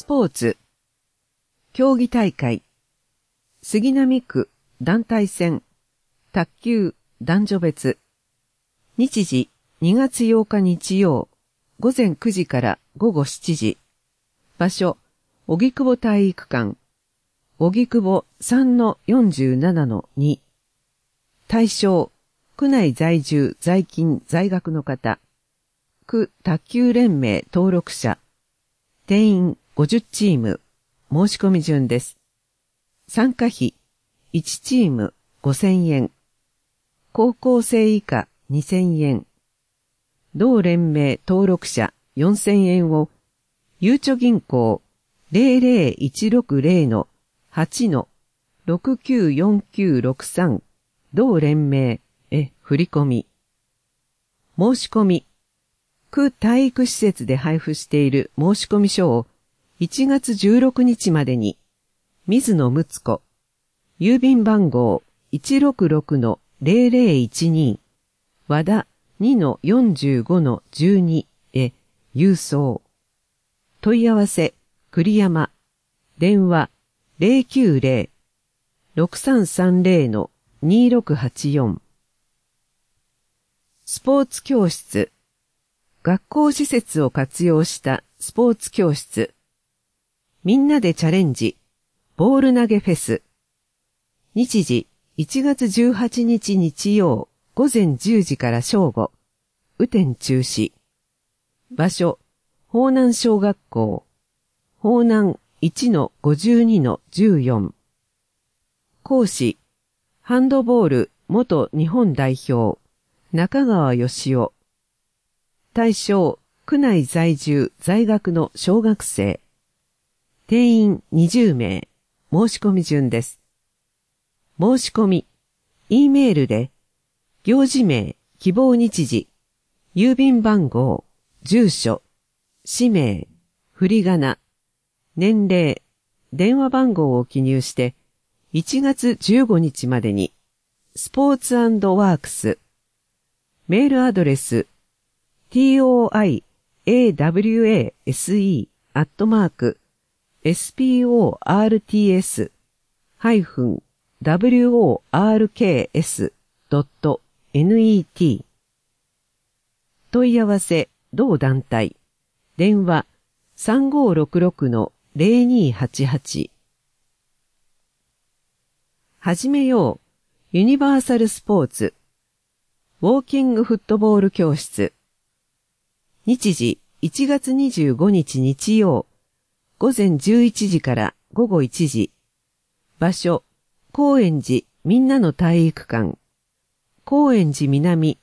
ポーツ競技大会杉並区団体戦卓球男女別日時2月8日日曜午前9時から午後7時場所荻窪体育館荻窪 3-47-2 対象区内在住在勤在学の方区卓球連盟登録者定員50チーム申し込み順です。参加費1チーム5000円高校生以下2000円同連盟登録者4000円をゆうちょ銀行 00160-8-694963 同連盟へ振り込み申し込み区体育施設で配布している申込書を1月16日までに水野睦子郵便番号 166-0012 和田 2-45-12 へ郵送問い合わせ栗山電話 090-6330-2684 スポーツ教室学校施設を活用したスポーツ教室みんなでチャレンジボール投げフェス日時1月18日日曜午前10時から正午雨天中止場所方南小学校方南 1-52-14 講師ハンドボール元日本代表中川義雄対象区内在住在学の小学生定員20名申し込み順です。申し込み E メールで行事名希望日時郵便番号住所氏名振り仮名年齢電話番号を記入して1月15日までにスポーツ&ワークスメールアドレスtoiawase-sports-works.net 問い合わせ同団体電話 3566-0288 始めようユニバーサルスポーツウォーキングフットボール教室日時1月25日日曜午前11時から午後1時場所高円寺みんなの体育館高円寺南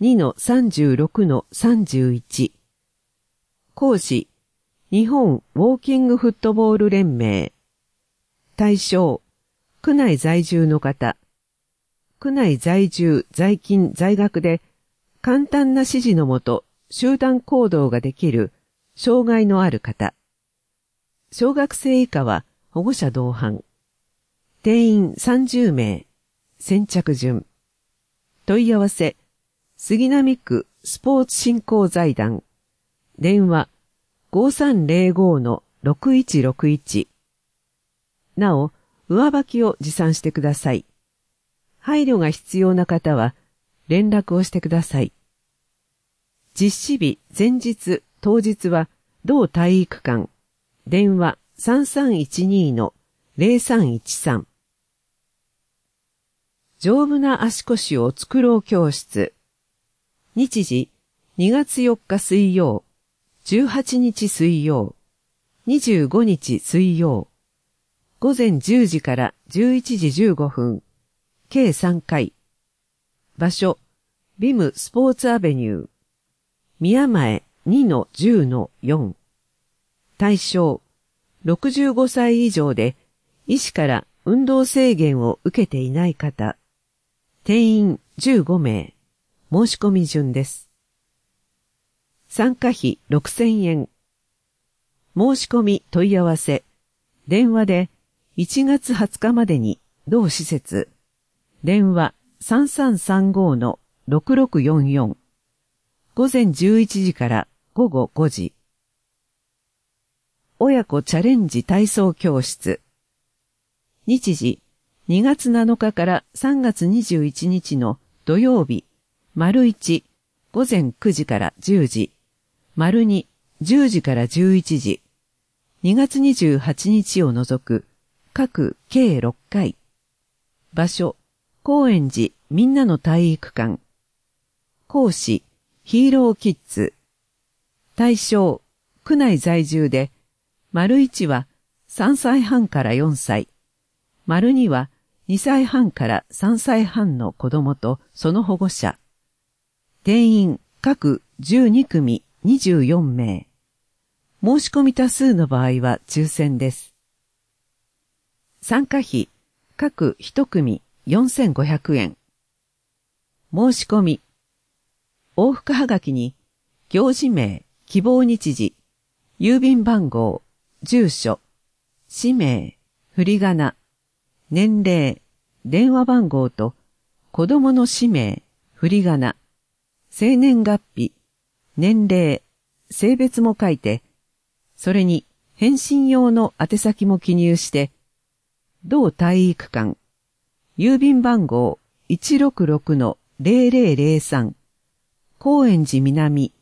2-36-31 講師日本ウォーキングフットボール連盟対象区内在住の方区内在住在勤在学で簡単な指示のもと集団行動ができる障害のある方小学生以下は保護者同伴定員30名先着順問い合わせ杉並区スポーツ振興財団電話 5305-6161 なお上履きを持参してください配慮が必要な方は連絡をしてください実施日前日当日は同体育館電話 3312-0313 丈夫な足腰を作ろう教室日時2月4日水曜18日水曜25日水曜午前10時から11時15分計3回場所ビムスポーツアベニュー宮前 2-10-4 対象65歳以上で医師から運動制限を受けていない方定員15名申し込み順です参加費6000円申し込み問い合わせ電話で1月20日までに同施設電話 3335-6644 午前11時から午後5時親子チャレンジ体操教室。日時、2月7日から3月21日の土曜日、丸1、午前9時から10時、丸2、10時から11時、2月28日を除く、各計6回。場所、高円寺みんなの体育館。講師、ヒーローキッズ。対象、区内在住で、丸1は3歳半から4歳、丸2は2歳半から3歳半の子供とその保護者。定員各12組24名。申し込み多数の場合は抽選です。参加費、各1組4500円。申し込み。往復はがきに、行事名、希望日時、郵便番号、住所、氏名、振り仮名、年齢、電話番号と、子供の氏名、振り仮名、生年月日、年齢、性別も書いて、それに返信用の宛先も記入して、同体育館、郵便番号 166-0003、高円寺南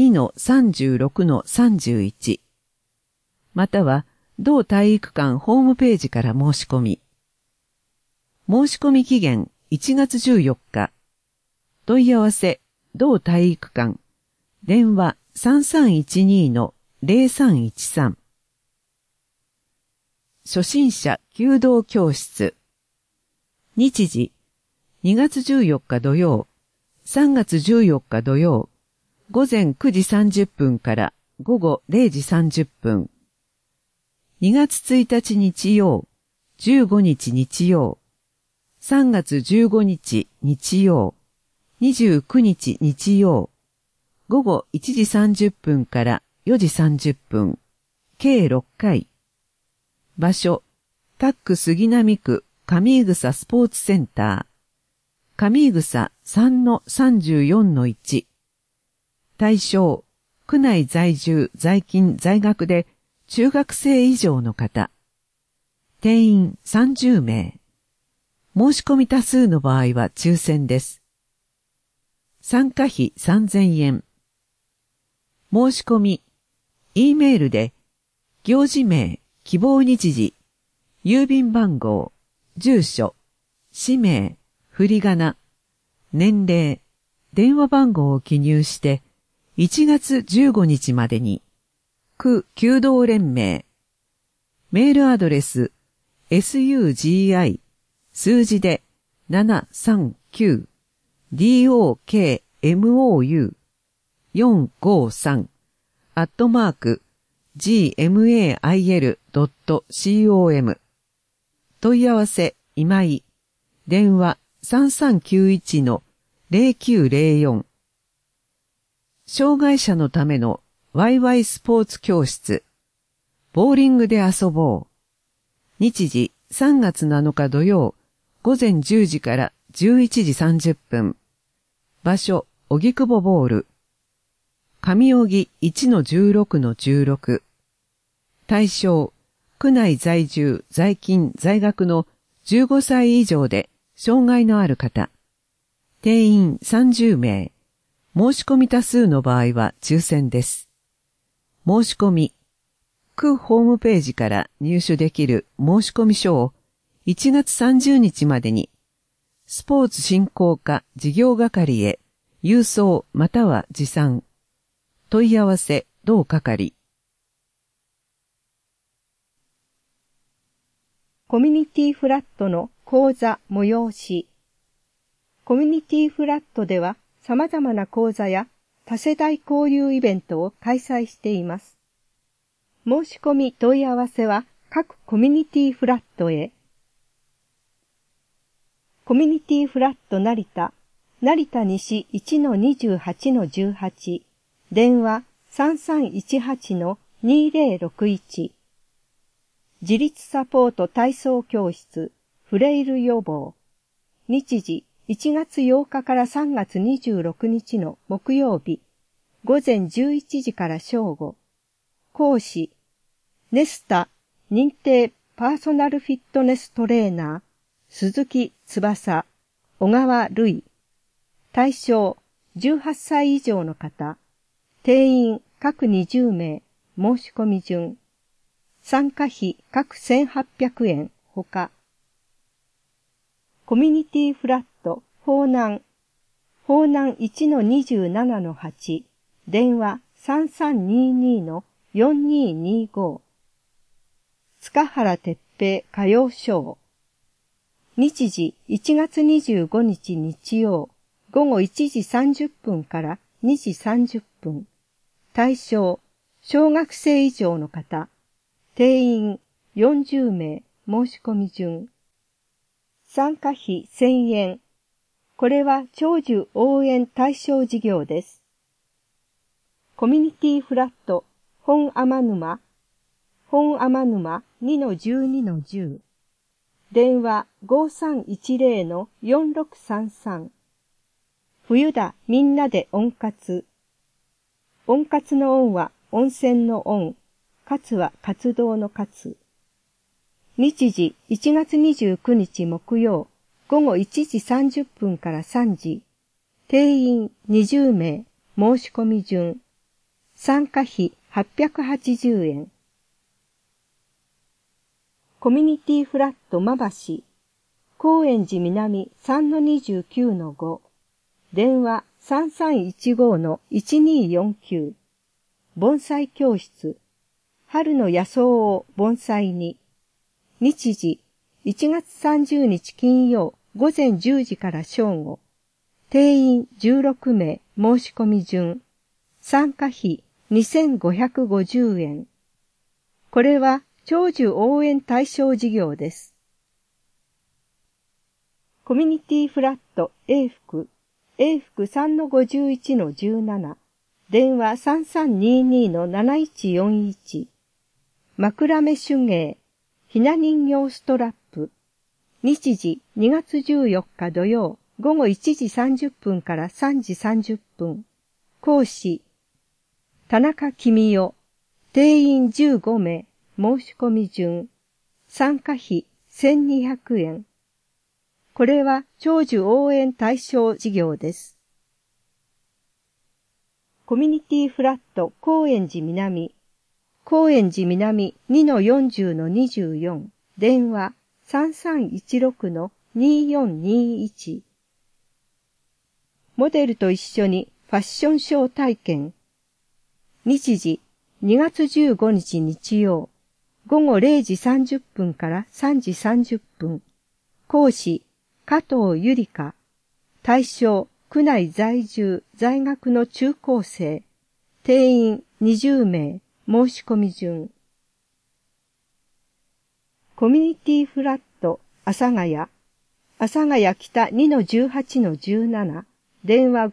2-36-31、または同体育館ホームページから申し込み。申し込み期限1月14日。問い合わせ同体育館。電話 3312-0313。初心者弓道教室。日時2月14日土曜、3月14日土曜、午前9時30分から午後0時30分。2月1日日曜、15日日曜、3月15日日曜、29日日曜、午後1時30分から4時30分、計6回。場所、タック杉並区上井草スポーツセンター、上井草 3-34-1。対象、区内在住、在勤、在学で中学生以上の方。定員30名。申し込み多数の場合は抽選です。参加費3000円。申し込み、E メールで、行事名、希望日時、郵便番号、住所、氏名、振り仮名、年齢、電話番号を記入して、1月15日までに、区弓道連盟、メールアドレス、sugi、数字で739、dokmou、453、@gmail.com。問い合わせ、今井。電話、3391-0904。障害者のためのワイワイスポーツ教室。ボーリングで遊ぼう。日時、3月7日土曜、午前10時から11時30分。場所、荻窪ボール。上荻 1-16-16。対象、区内在住、在勤、在学の15歳以上で障害のある方。定員30名。申し込み多数の場合は抽選です。申し込み。区ホームページから入手できる申し込み書を1月30日までに、スポーツ振興課事業係へ郵送または持参。問い合わせ同係。 コミュニティフラットの講座催し。コミュニティフラットでは様々な講座や多世代交流イベントを開催しています。申し込み問い合わせは各コミュニティフラットへ。コミュニティフラット成田、成田西 1-28-18、電話 3318-2061。自立サポート体操教室、フレイル予防。日時、1月8日から3月26日の木曜日、午前11時から正午。講師、 ネスタ認定パーソナルフィットネストレーナー、鈴木翼、小川瑠衣。対象、18歳以上の方。定員各20名、申し込み順。参加費各1800円、ほか。コミュニティフラット、方南 1-27-8、電話3322-4225。塚原哲平歌謡ショー。日時1月25日日曜、午後1時30分から2時30分。対象、小学生以上の方。定員40名、申し込み順。参加費1000円。これは長寿応援対象事業です。コミュニティフラット、本天沼 2-12-10。電話5310-4633。冬だみんなで温活。温活の温は温泉の温、活は活動の活。日時1月29日木曜、午後1時30分から3時。定員20名、申し込み順。参加費880円。コミュニティフラットまばし、高円寺南 3-29-5。電話3315-1249。盆栽教室。春の野草を盆栽に。日時1月30日金曜午前10時から正午。定員16名、申し込み順。参加費2550円。これは長寿応援対象事業です。コミュニティフラット A 福 3-51-17。電話3322-7141。枕目手芸、ひな人形ストラップ。日時2月14日土曜、午後1時30分から3時30分。講師、田中君代。定員15名、申し込み順。参加費1200円。これは長寿応援対象事業です。コミュニティフラット高円寺南 2-40-24。電話3316-2421。モデルと一緒にファッションショー体験。日時2月15日日曜、午後0時30分から3時30分。講師、加藤ゆりか。対象、区内在住、在学の中高生。定員20名、申し込み順。コミュニティフラット、阿佐ヶ谷北 2-18-17。電話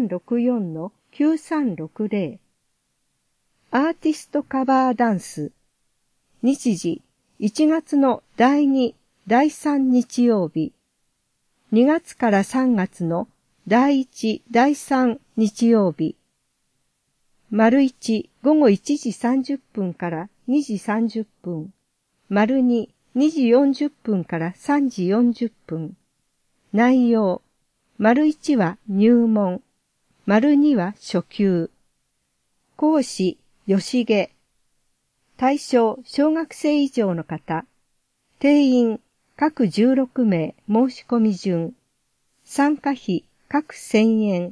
5364-9360。アーティストカバーダンス。日時1月の第2、第3日曜日。2月から3月の第1、第3日曜日。丸1、午後1時30分から2時30分。丸2、2時40分から3時40分。内容。丸1は入門。丸2は初級。講師、吉毛。対象、小学生以上の方。定員、各16名、申し込み順。参加費、各1000円。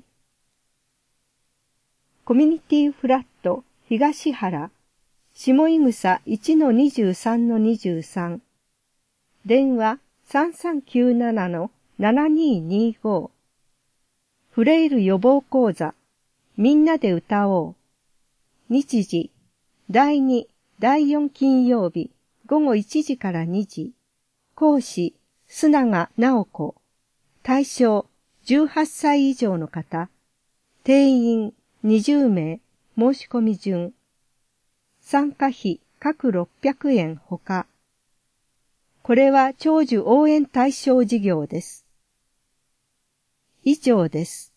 コミュニティフラット、東原。下井草 1-23-23。電話3397-7225。フレイル予防講座。みんなで歌おう。日時、第2、第4金曜日、午後1時から2時。講師、須永直子。対象、18歳以上の方。定員、20名、申し込み順。参加費、各600円ほか。これは長寿応援対象事業です。以上です。